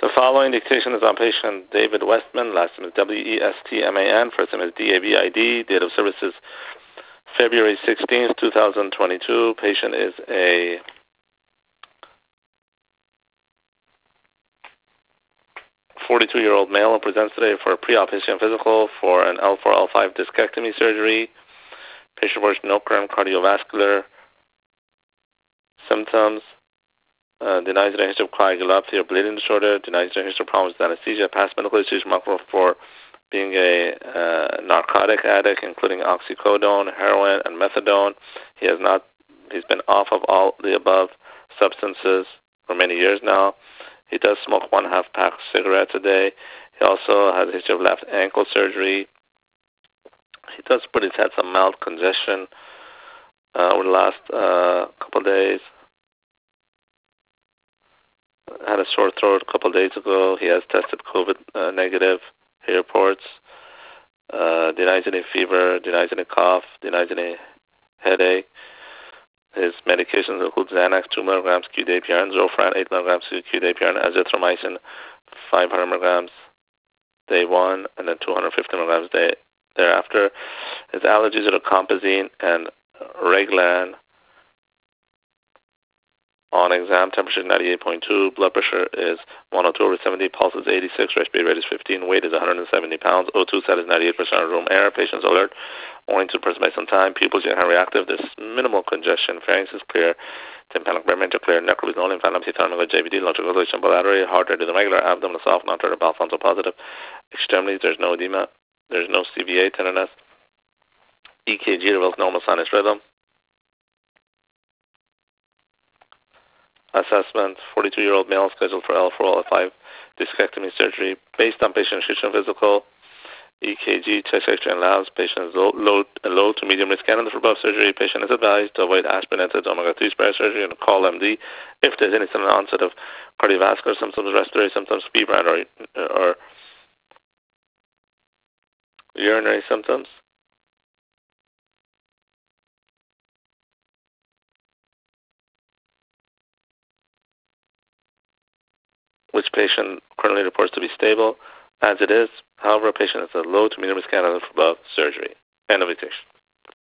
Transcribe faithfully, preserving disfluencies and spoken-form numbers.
The following dictation is on patient David Westman. Last name is W E S T M A N. First name is D A B I D. Date of service is February sixteenth, two thousand twenty-two. Patient is a forty-two-year-old male and presents today for a pre-op history and physical for an L four L five discectomy surgery. Patient reports no current cardiovascular symptoms. Uh, denies a history of coagulopathy or bleeding disorder. Denies a history of problems with anesthesia. Past medical issues remarkable for being a uh, narcotic addict, including oxycodone, heroin, and methadone. He has not. He's been off of all the above substances for many years now. He does smoke one half pack of cigarettes a day. He also has a history of left ankle surgery. He does, but he's had some mild congestion uh, over the last uh, couple of days. Had a sore throat a couple of days ago. He has tested COVID uh, negative. He reports. Uh, denies any fever, denies any cough, denies any headache. His medications include Xanax, two milligrams Q D A P R N, Zofran, eight milligrams Q D A P R N, azithromycin, five hundred milligrams day one, and then two hundred fifty milligrams day thereafter. His allergies are to compazine and Reglan. On exam, temperature is ninety-eight point two, blood pressure is one oh two over seventy, pulse is eighty-six, respiratory rate is fifteen, weight is one hundred seventy pounds, O two set is ninety-eight percent of room air, patient's alert, only to the person by some time, pupils are reactive, there's minimal congestion, pharynx is clear, tympanic membrane are clear, necropsy only, inflammatory, thyroid, J V D, logical dilation, bilateral, heart rate is irregular, abdomen is soft, non-turtle, Alfonso positive, extremities, there's no edema, there's no C V A, tenderness, E K G reveals normal sinus rhythm. Assessment, forty-two-year-old male scheduled for L four L five discectomy surgery. Based on patient nutrition physical, E K G, chest X-ray, and labs, patient is low, low, low to medium risk candidate for above surgery. Patient is advised to avoid aspirin, N SAIDs, omega three spare surgery, and call M D if there's any sudden onset of cardiovascular symptoms, respiratory symptoms, fever, and or, or urinary symptoms. Which patient currently reports to be stable, as it is. However, a patient is a low to medium risk candidate for above surgery. End of dictation.